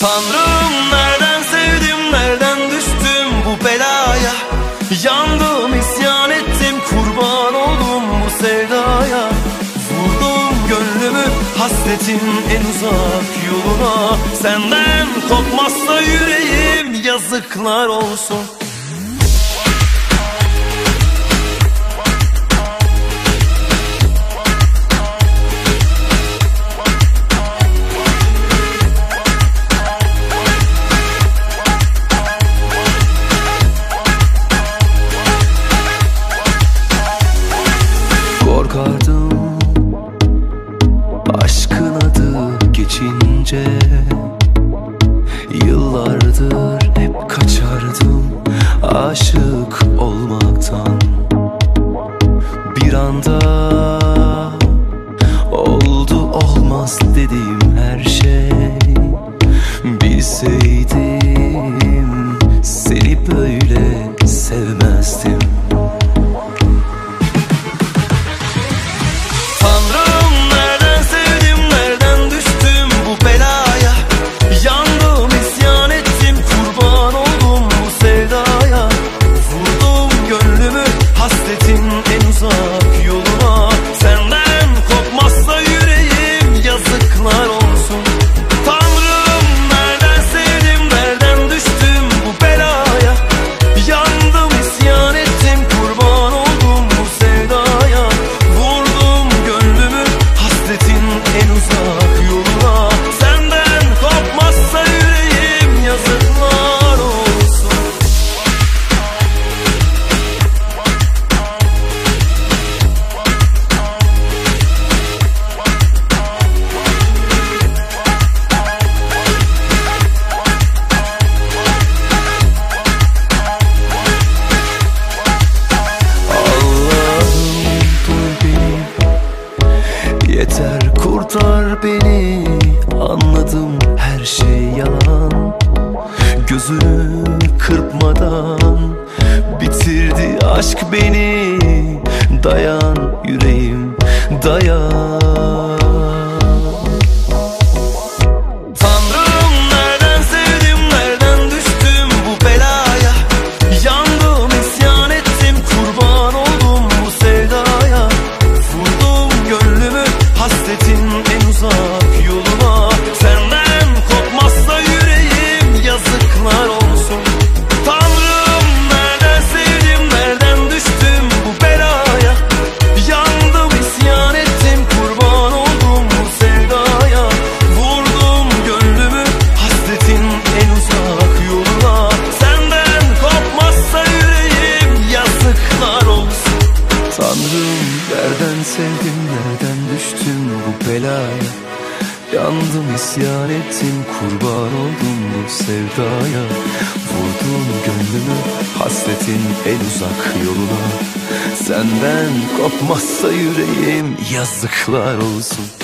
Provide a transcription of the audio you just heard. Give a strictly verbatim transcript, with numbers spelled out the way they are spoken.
Tanrım, nereden sevdim, nereden düştüm bu belaya? Yandım, isyan ettim, kurban oldum bu sevdaya. Vurdum gönlümü hasretin en uzak yoluna. Senden kopmazsa yüreğim, yazıklar olsun. Korkardım aşkın adı geçince, yıllardır hep kaçardım aşık olmaktan. Bir anda oldu olmaz dediğim her şey. Bilseydim seni böyle sevmezdim. Yeter, kurtar beni, anladım her şey yalan. Gözünü kırpmadan bitirdi aşk beni. Dayan yüreğim, dayan. Tanrım, nereden sevdim, nereden düştüm bu belaya? Yandım, isyan ettim, kurban oldum bu sevdaya. Vurdum gönlümü hasretin en uzak yoluna. Senden kopmazsa yüreğim, yazıklar olsun. Tanrım, nereden sevdim, nereden düştüm bu belaya? Yandım, isyan ettim, kurban oldum bu sevdaya. Vurdum gönlümü hasretin en uzak yoluna. Senden kopmazsa yüreğim, yazıklar olsun. Tanrım, nereden sevdim, nereden düştüm bu belaya? Yandım, isyan ettim, kurban oldum bu sevdaya. Vurdum gönlümü hasretin en uzak yoluna. Senden kopmazsa yüreğim, yazıklar olsun.